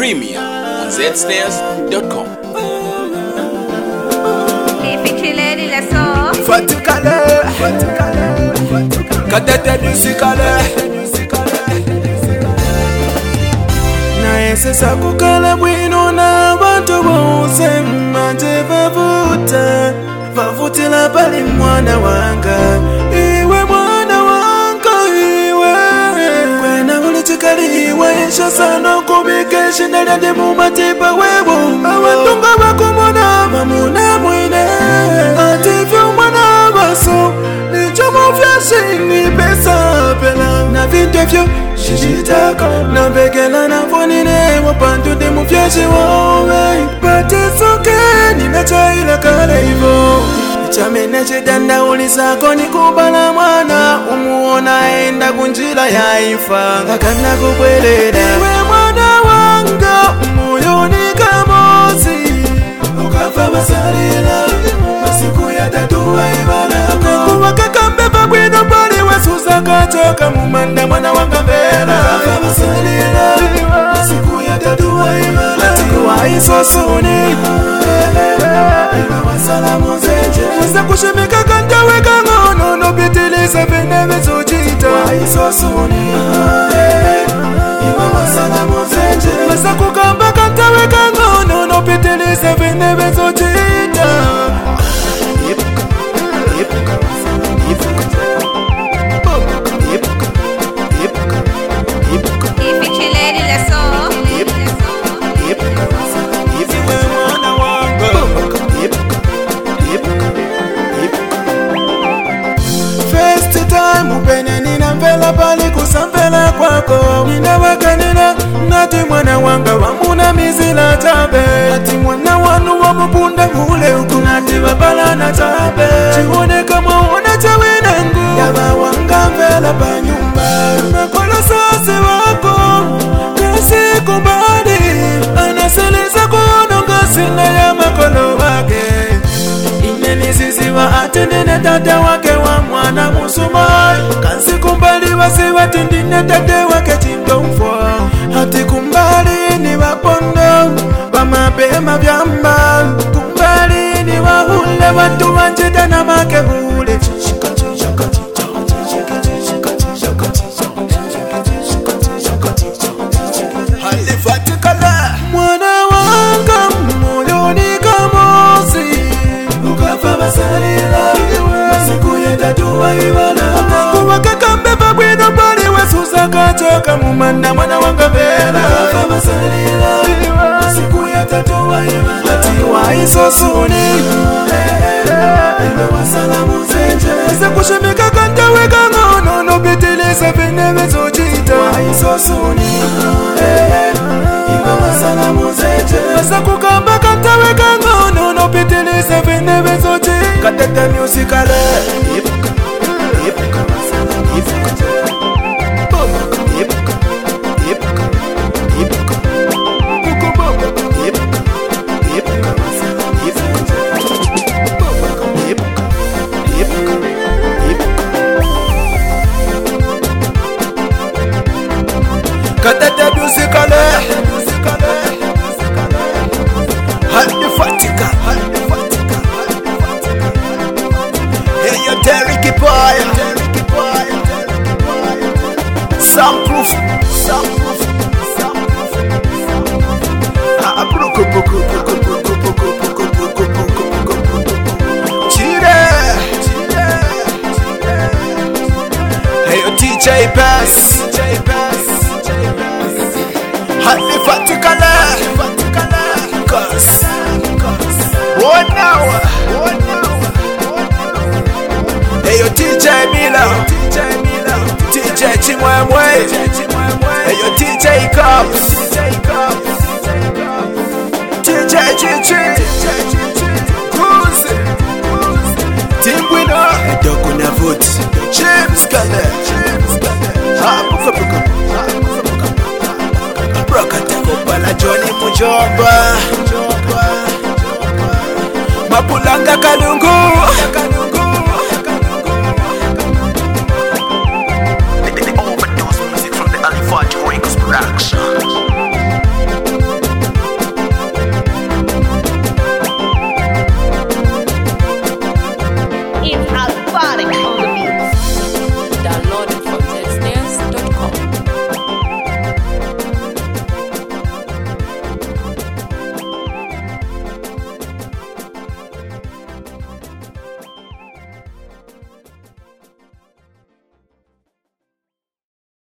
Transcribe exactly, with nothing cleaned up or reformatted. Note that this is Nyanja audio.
Premier on z snares dot com. Fatikale, kadete nusikale. Na ese sakukala bwino na bantu bose manje vavuta vavutila pali mwana wanga iwe mwana wanga iwe kwena ulichikali iwe isha sana kubikeshi nalade mumatipa webo awatunga wakumona mamuna mwine ativyo mwana baso nicho mufyashi ni pesa pela na vintevyo shishitaka na begela na fonine wapantu de mufyashi wawe but it's okay ninachaila kale hivo chamene chidanda ulisako ni kubala mwana umuona enda kunjila ya ifa akana kubwelera iwe mwana wanga moyoni kamosi ukafa basalila masiku ya tatuwa ibalako kuwa kakambe pabwino pali wesusa kachoka mumanda mwana wanga mbela ukafa basalila masiku ya tatuwa ibalako kuwa isosuni iwa wasalamu zenje Nisa kushimika kantawe kangono no pitiliza veneve zojita wa isosuni iwa wasalamu zenje Nisa kukamba kantawe kangono no pitiliza veneve zojita Ipuka, ipuka, ipuka Ipuka, ipuka, ipuka Ifichileli leso Ipuka, ifiwe mwana wanga Ipuka, ipuka, ipuka First time upene nina mpela pali kusampela kwako Nina wakanina nati mwana wanga wamuna mizila tabe Nati mwana wanu wa mupunda mule uku Nati wabala na tabe Chione kama unachawina ngu Yaba wanga mpela pa nyumba Nakolo sasi wako Kasi kumbadi Anaseleza kuononga sina ya makolo wake Ineni sisi wa atendene tate wake wa mwana musumai Kansi kumbali wasi watendine tate wake chindomfo Hati kumbali ni wapondo Wamapema vyamba Kumbali ni wahule watu wanjida na make hule Mwana wanga moyoni kamosi Ukafa basalila Masiku yetatuwa ibala Kuwa kakambe pabwino pali wesusa kachoka mumanda mwana wanga vela Ukafa basalila Masiku yetatuwa ibala Atiwa isosuni Iwe wasalamu zenje Nisa kushimika kantawe kangono no pitiliza veneve zojita Wa isosuni Iwe wasalamu zenje Nisa kukamba kantawe kangono no pitiliza veneve zojita Katete musikale Ipuka, ipuka, ipuka Ipuka, ipuka, ipuka Kukuboka, ipuka, ipuka, ipuka Ipuka, ipuka, ipuka Katete musikale Hadi fatika, hadi fatika Hey yo Derrick boy Soundproof Soundproof Ah bruku buku buku buku buku buku buku buku buku Chire Hey yo D J Bass Hadi fatikala Cause One hour Hey yo D J Mila D J Chimwemwe Hey yo D J Cops D J Chichi Cruise Timbwino Edoko na vote James Kale Ha buka buka Brokata kopala Johnny Mujomba Mapulanga kalum